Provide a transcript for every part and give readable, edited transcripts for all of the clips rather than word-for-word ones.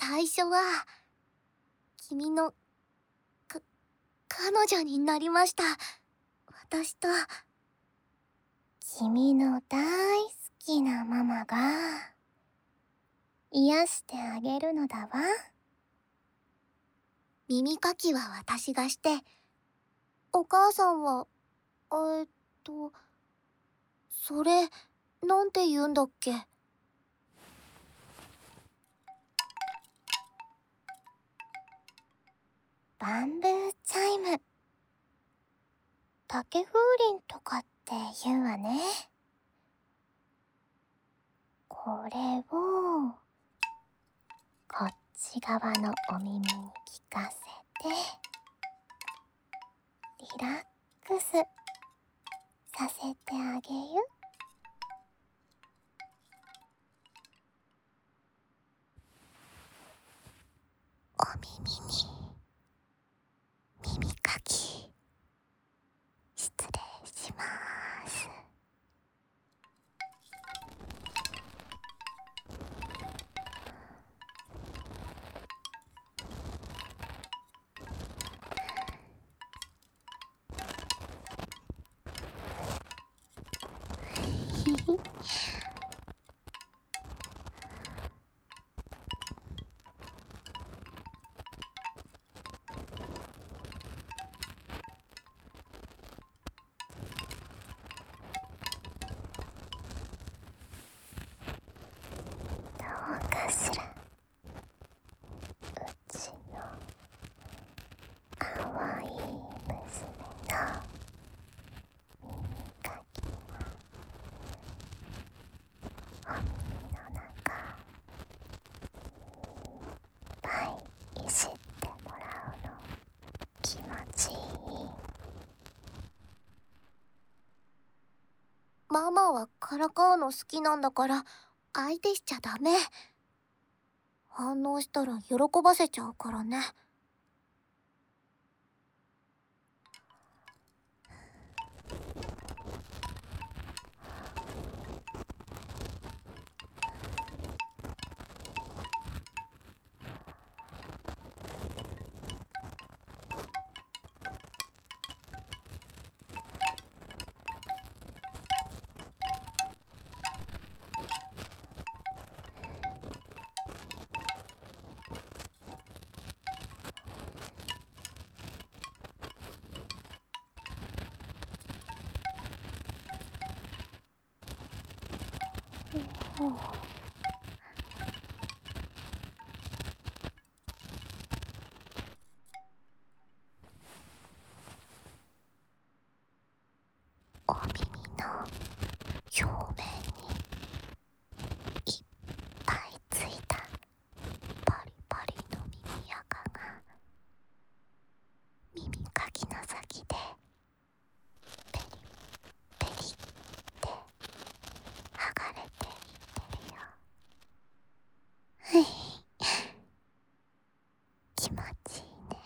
最初は、君の、か、彼女になりました。私と。 君の大好きなママが、癒してあげるのだわ。 耳かきは私がして、お母さんは、えっと、それ、なんて言うんだっけ。 バンブーチャイム。竹風鈴とかって言うわね。これを、こっち側のお耳に聞かせて、リラックスさせてあげゆ。 お耳に、耳かき、失礼します。 どうかしら。うちのかわいい娘の耳かきがお耳の中いっぱいいじってもらうの気持ちいい。 ママはからかうの好きなんだから、相手しちゃダメ。反応したら喜ばせちゃうからね。お耳の表面にいっぱいついたパリパリの耳垢が耳かきの先でペリペリって剥がれていってるよ。はい、気持ちいいね。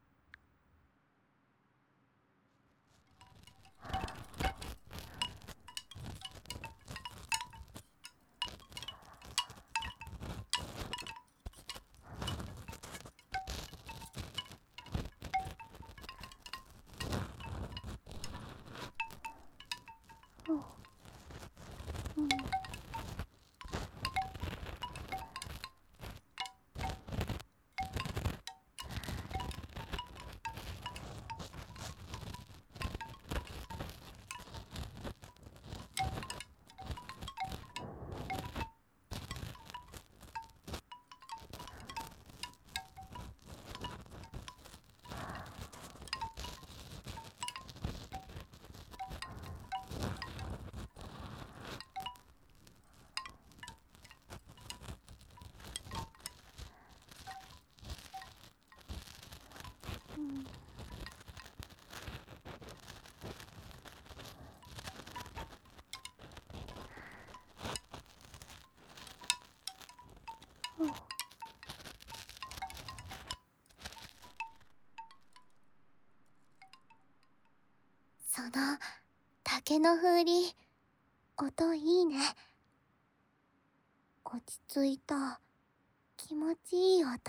その竹の風鈴、音いいね。落ち着いた。 気持ちいい音。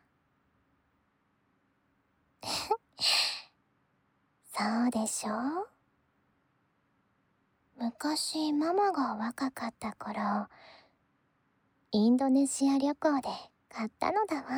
そうでしょ。昔ママが若かった頃、インドネシア旅行で買ったのだわ。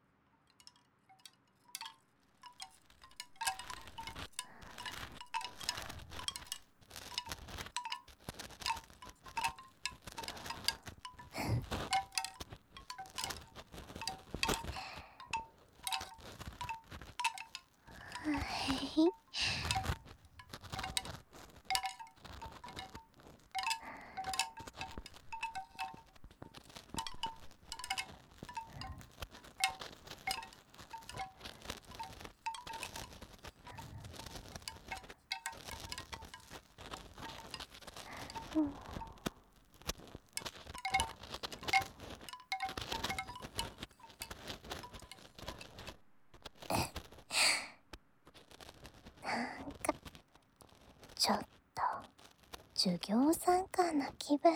ちょっと授業参観の気分。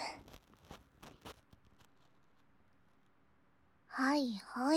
はいはい。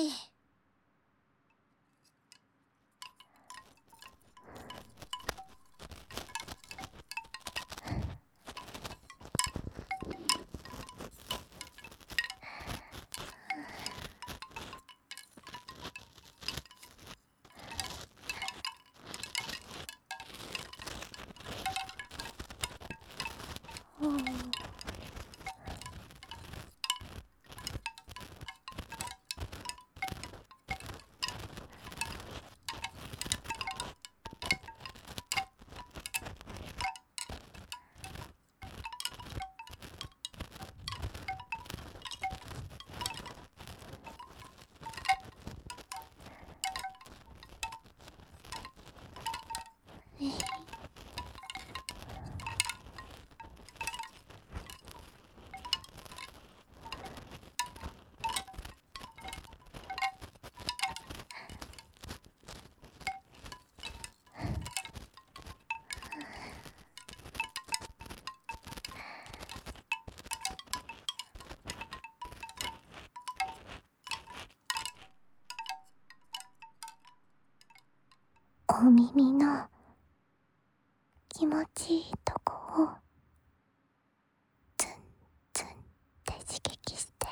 お耳の気持ちいいとこをツンツンって刺激して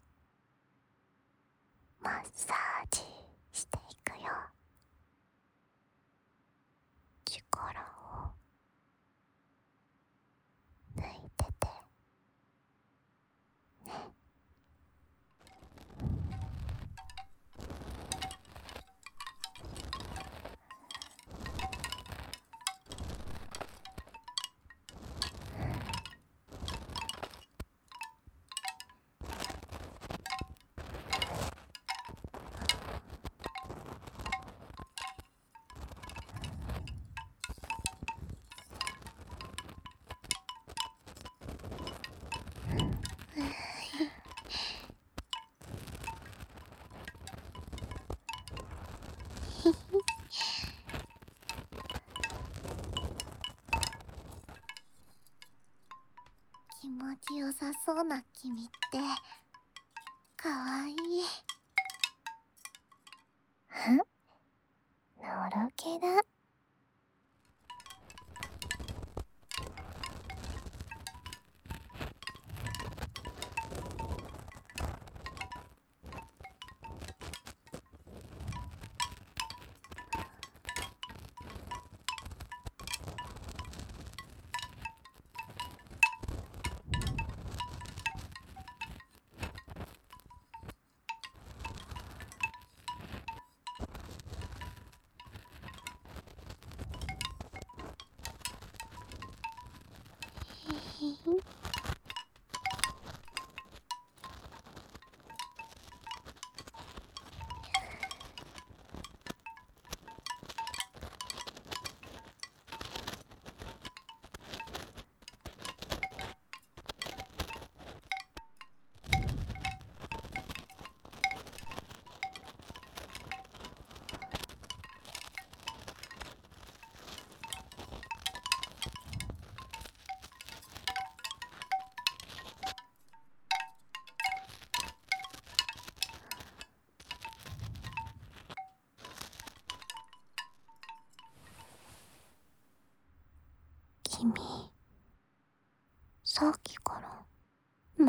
マッサージしていくよ。力を抜いててね。 気持ちよさそうな君ってかわいい。 のろけだ。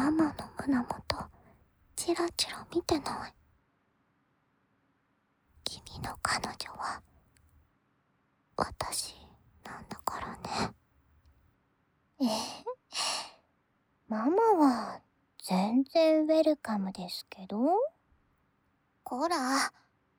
ママの胸元チラチラ見てない？君の彼女は私なんだからね。 ママは全然ウェルカムですけど。 こら。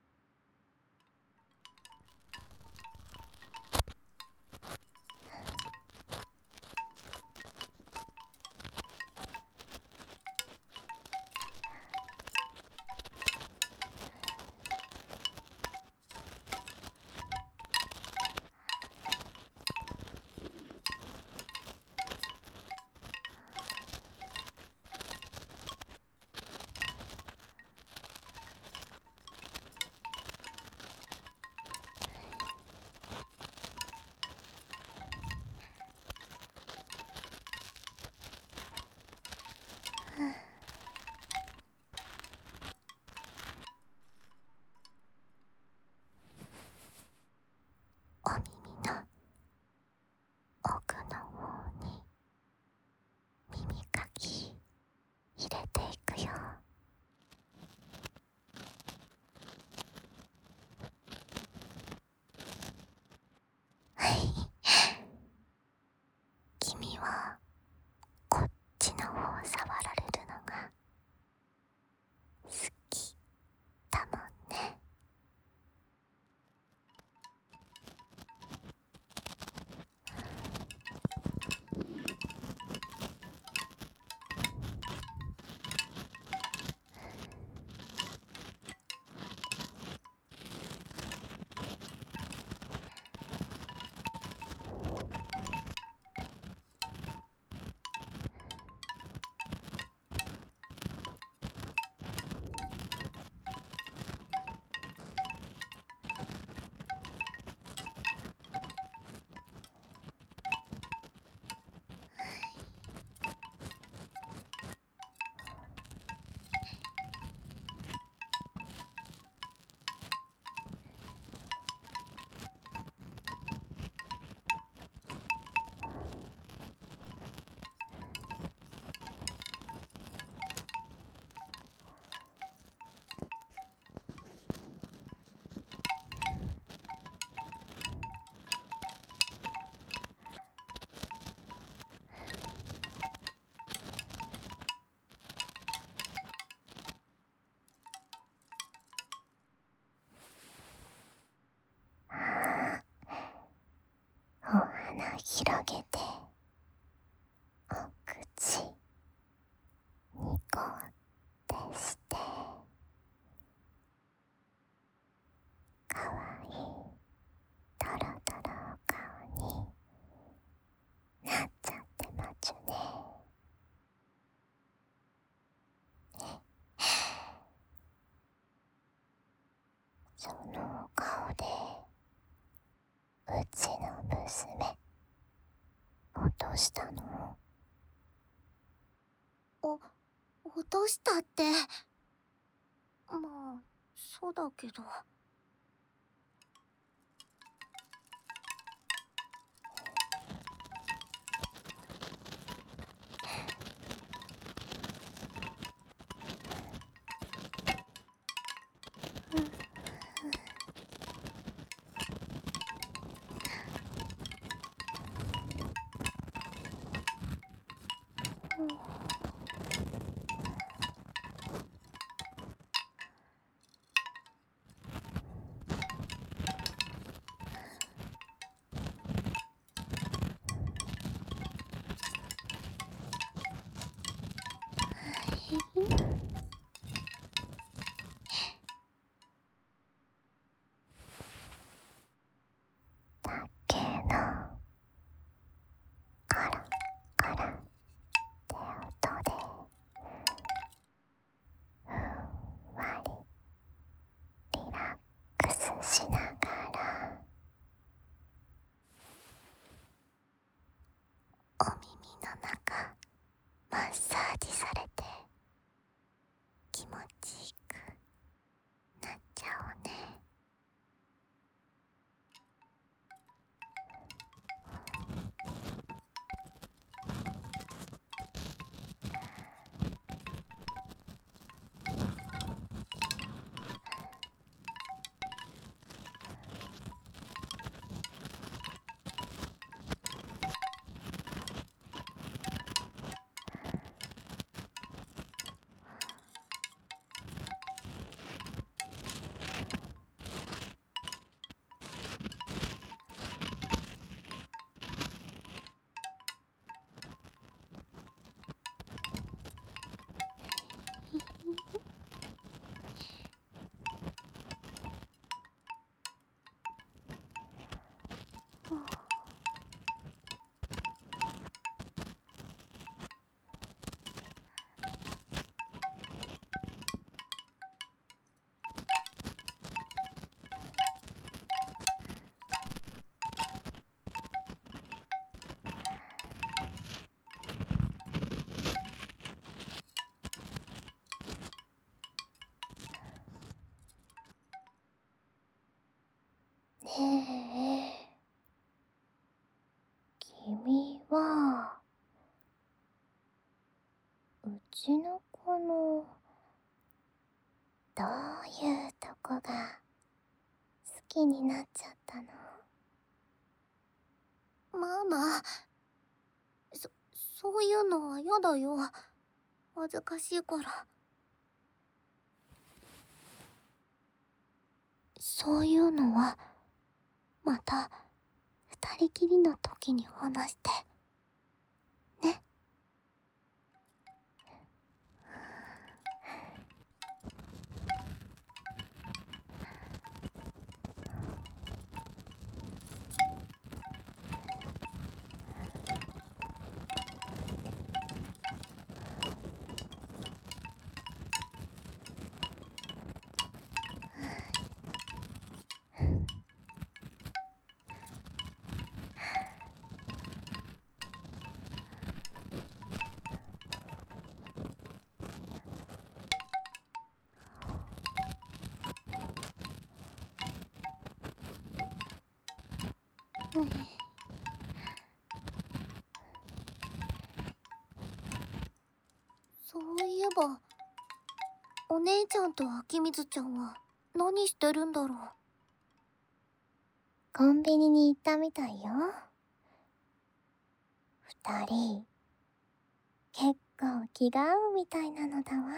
お耳の奥の方に耳かき入れていくよ。君はこっちの方触られるのが好きだもんね。お花広げてお口ニコってしてかわいいトロトロ顔になっちゃってまちゅね。その顔でうちの娘落としたの？落としたって。まあそうだけど。竹のカラカラって音でふんわりリラックスしながらお耳の中マッサージされて気持ちいくなっちゃおうね。 君はうちの子のどういうとこが好きになっちゃったの？ ママ、そういうのはやだよ。恥ずかしいから。 そういうのはまた二人きりの時に話してね。 そういえば、お姉ちゃんと秋水ちゃんは何してるんだろう。 コンビニに行ったみたいよ。二人結構気が合うみたいなのだわ。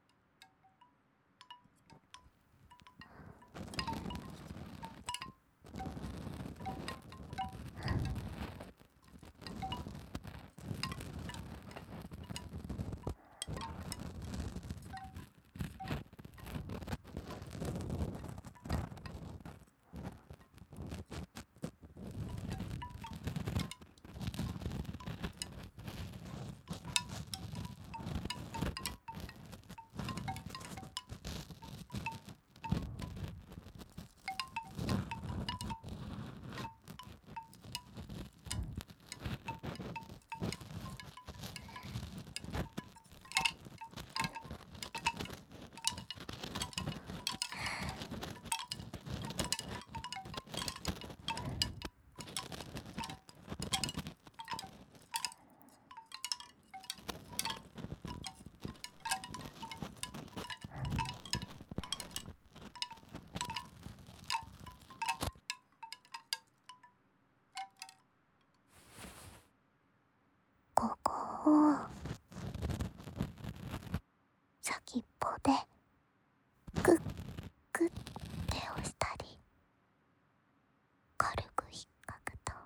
ここを先っぽでグッグッて押したり軽く引っかくと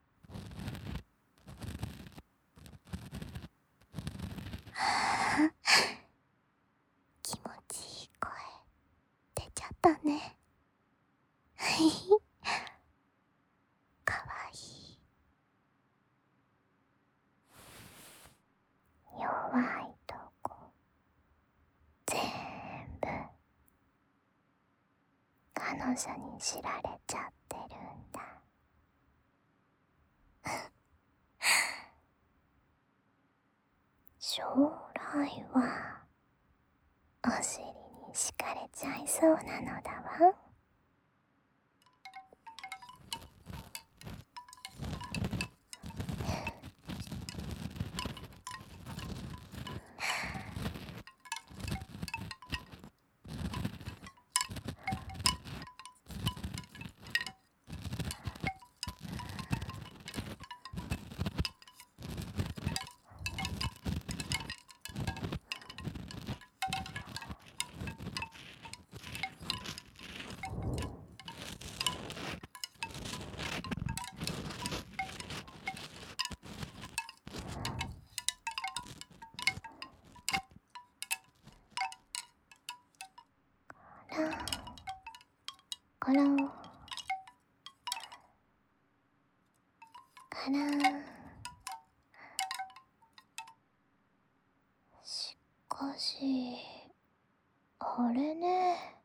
気持ちいい声出ちゃったね。かわいい。弱いとこ全部彼女に知られちゃってるんだ。将来はお尻に敷かれちゃいそうなのだわ。コロンカラン。しかしあれね。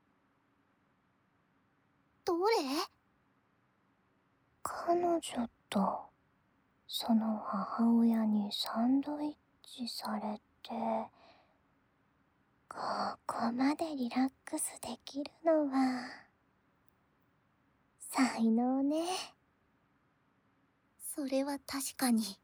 どれ？ 彼女とその母親にサンドイッチされてここまでリラックスできるのはさ才能ね。それは確かに。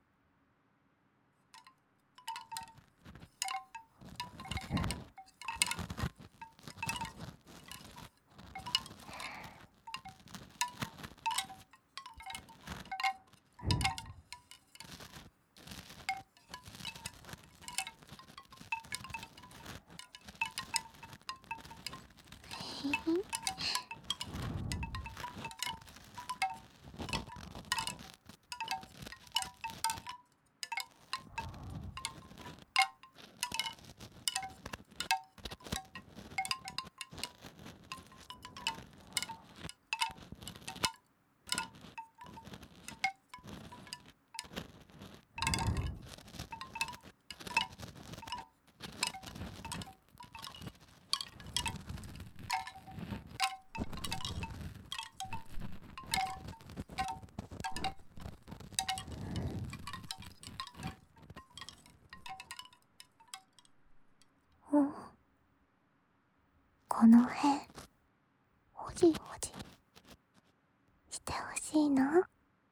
うん、この辺ほじほじしてほしいな。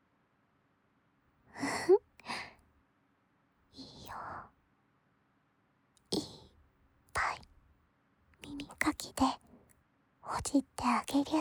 いいよ、いっぱい耳かきでほじってあげる。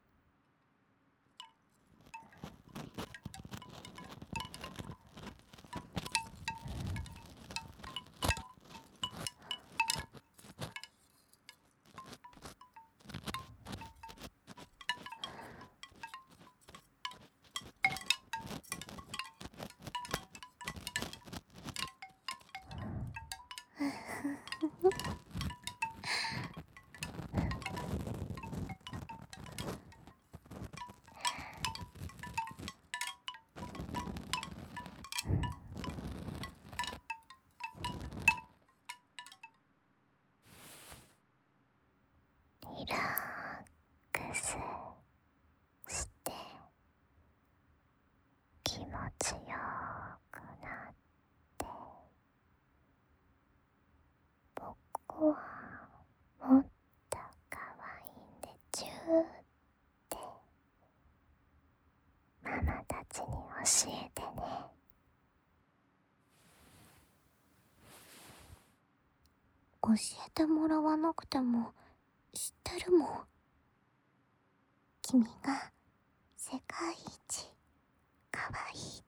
リラックスして気持ちよくなって、僕はもっと可愛いんでちゅーってママたちに教えてね。教えてもらわなくても知ってるもん。君が世界一可愛いって。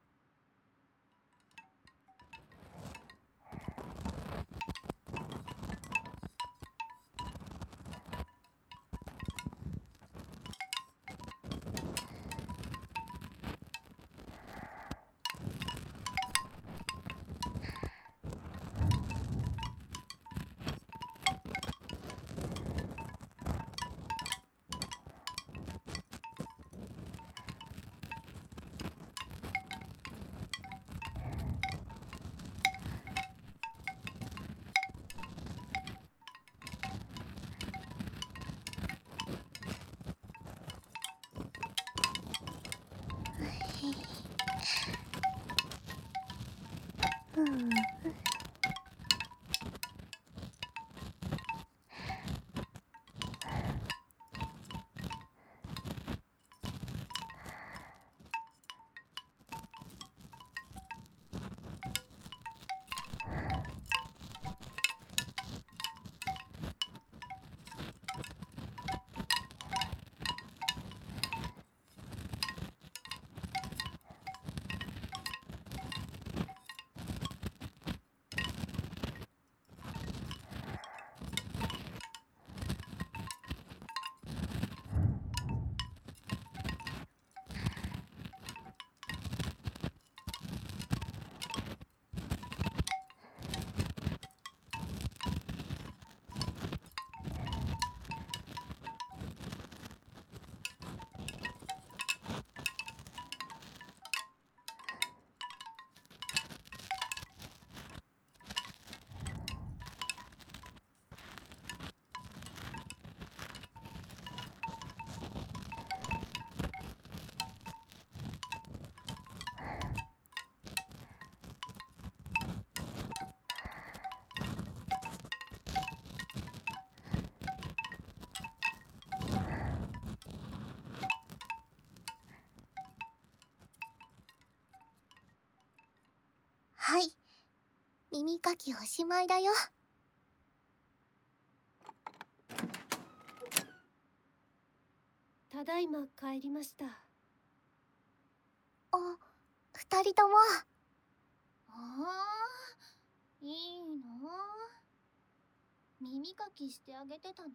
うん。 耳かきおしまいだよ。 ただいま帰りました。 あ、二人とも。 いいの？耳かきしてあげてたの？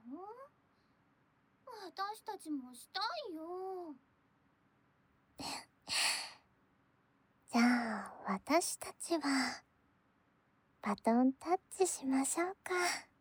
私たちもしたいよ。 じゃあ私たちはバトンタッチしましょうか。